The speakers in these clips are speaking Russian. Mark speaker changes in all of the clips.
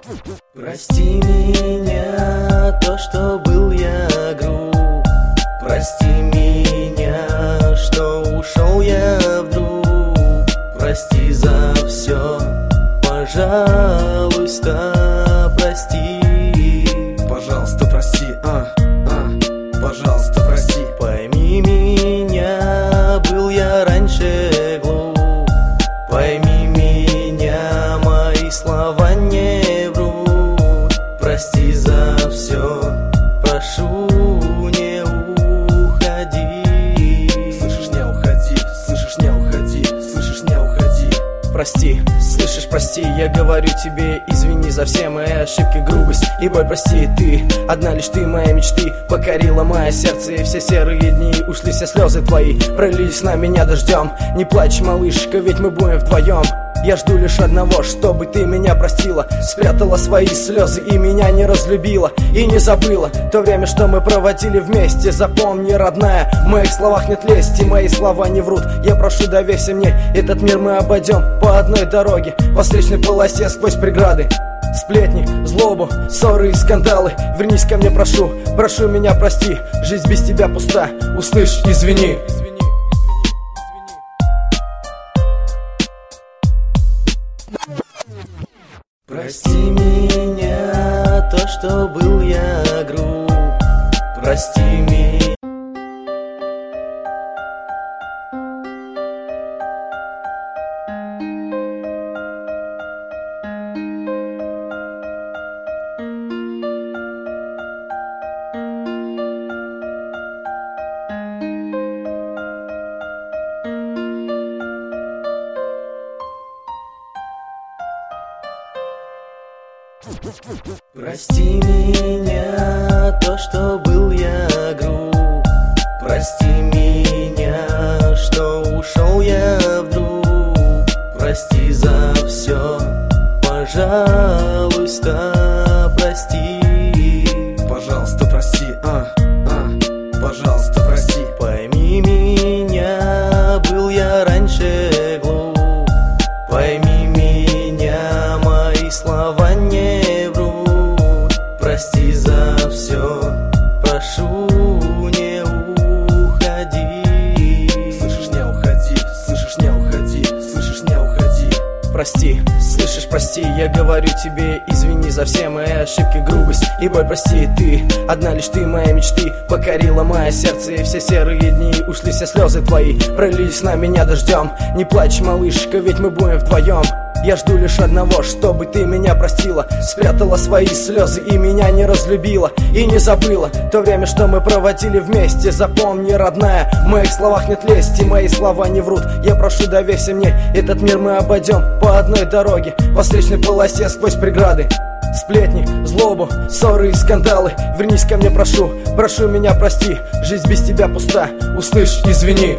Speaker 1: Прости меня, то, что был я груб. Прости меня, что ушел я вдруг. Прости за все, пожалуйста, прости.
Speaker 2: Пожалуйста, прости, пожалуйста, прости.
Speaker 1: Пойми меня, был я раньше глуп. Пойми меня, мои слова не врут. Прости за все, прошу, не уходи.
Speaker 2: Слышишь, не уходи, слышишь, не уходи, слышишь, не уходи.
Speaker 1: Прости, слышишь, прости, я говорю тебе, извини за все мои ошибки, грубость и боль, прости. Ты, одна лишь ты, мои мечты покорила мое сердце, и все серые дни ушли, все слезы твои пролились на меня дождем. Не плачь, малышка, ведь мы будем вдвоем. Я жду лишь одного, чтобы ты меня простила, спрятала свои слезы и меня не разлюбила, и не забыла то время, что мы проводили вместе. Запомни, родная, в моих словах нет лести, мои слова не врут. Я прошу, доверься мне, этот мир мы обойдем по одной дороге, по встречной полосе сквозь преграды. Сплетни, злобу, ссоры и скандалы. Вернись ко мне, прошу, прошу меня прости. Жизнь без тебя пуста, услышь, извини. Прости меня, то, что был я груб. Прости меня. Прости меня, то, что был я груб. Прости меня, что ушел я вдруг. Прости за все, пожалуйста, прости.
Speaker 2: Пожалуйста, прости, пожалуйста, прости.
Speaker 1: Пойми меня, был я раньше глуп. Пойми меня, мои слова не врут. Прости за все, прошу, не уходи.
Speaker 2: Слышишь, не уходи, слышишь, не уходи, слышишь, не уходи.
Speaker 1: Прости, слышишь, прости, я говорю тебе, извини за все мои ошибки, грубость и боль, прости. Ты, одна лишь ты, мои мечты покорила мое сердце, и все серые дни ушли, все слезы твои пролились на меня дождем. Не плачь, малышка, ведь мы будем вдвоем. Я жду лишь одного, чтобы ты меня простила, спрятала свои слезы и меня не разлюбила, и не забыла то время, что мы проводили вместе. Запомни, родная, в моих словах нет лести, мои слова не врут. Я прошу, доверься мне, этот мир мы обойдем по одной дороге, по встречной полосе сквозь преграды. Сплетни, злобу, ссоры и скандалы. Вернись ко мне, прошу, прошу меня прости. Жизнь без тебя пуста, услышь, извини.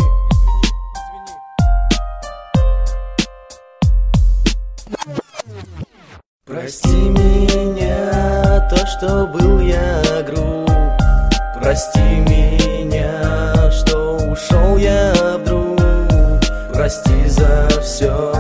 Speaker 1: Прости меня, то, что был я груб. Прости меня, что ушел я вдруг. Прости за все,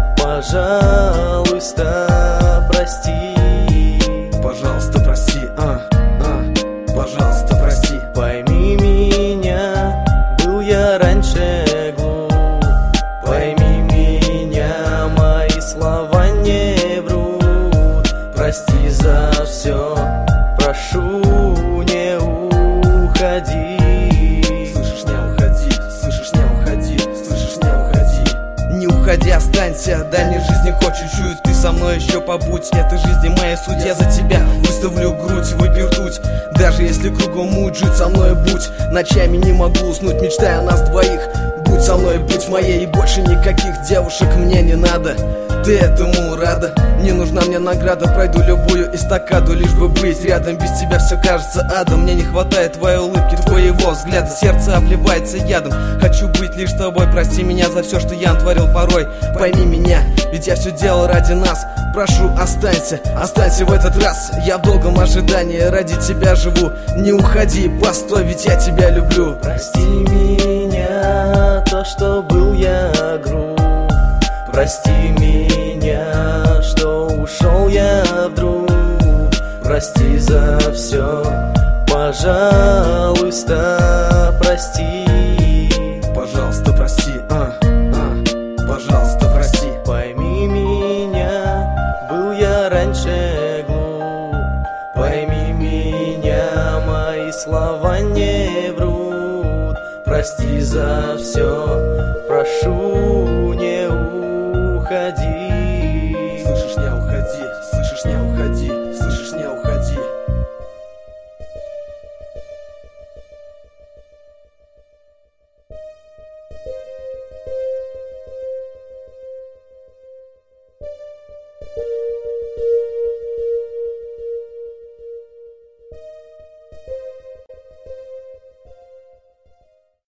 Speaker 1: пожалуйста, прости.
Speaker 2: Пожалуйста, прости, пожалуйста, прости.
Speaker 1: Пойми меня, был я раньше глуп. Пойми меня, мои слова не врут. Прости за все, прошу, не уходи.
Speaker 2: Слышишь, не уходи, слышишь, не уходи, слышишь, не уходи. Не уходи, останься, дальней жизни хоть чуть-чуть. Ты со мной еще побудь, этой жизни моя суть. Я за тебя выставлю грудь, выпью ртуть. Даже если кругом муть, жить со мной будь. Ночами не могу уснуть, мечтая о нас двоих. Будь со мной, будь моей, и больше никаких девушек мне не надо. Ты этому рада? Не нужна мне награда, пройду любую эстакаду, лишь бы быть рядом. Без тебя все кажется адом. Мне не хватает твоей улыбки, твоего взгляда. Сердце обливается ядом. Хочу быть лишь тобой, прости меня за все, что я натворил порой. Пойми меня, ведь я все делал ради нас. Прошу, останься, останься в этот раз. Я в долгом ожидании, ради тебя живу. Не уходи, постой, ведь я тебя люблю.
Speaker 1: Прости меня, то, что был я груб. Прости меня, что ушел ушел я вдруг. Прости за все, пожалуйста, прости.
Speaker 2: Пожалуйста, прости, пожалуйста, прости.
Speaker 1: Пойми меня, был я раньше глуп. Пойми меня, мои слова не врут. Прости за все, прошу, не уходи.
Speaker 2: Слышишь, не уходи, слышишь, не уходи, слышишь, не уходи.
Speaker 1: Thank